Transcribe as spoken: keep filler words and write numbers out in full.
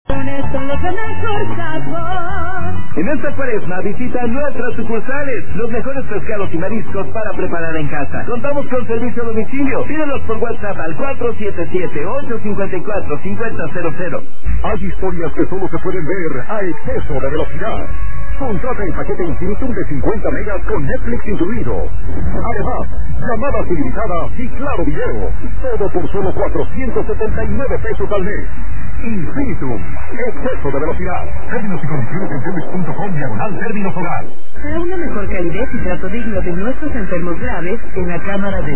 Son los de mejor sabor. En esta cuaresma visita nuestras sucursales, los mejores pescados y mariscos para preparar en casa. Contamos con servicio a domicilio. Pídelos por WhatsApp al cuatro siete siete, ocho cinco cuatro, cinco cero cero cero. Hay historias que solo se pueden ver a exceso de velocidad. Contrata el paquete Infinitum de cincuenta megas con Netflix incluido. Además, llamadas ilimitadas y claro video. Todo por solo cuatrocientos setenta y nueve pesos al mes. Infinitum, exceso de velocidad. Términos y condiciones en Telmex punto com diagonal términos hogar. Para una mejor calidad y trato digno de nuestros enfermos graves en la cámara de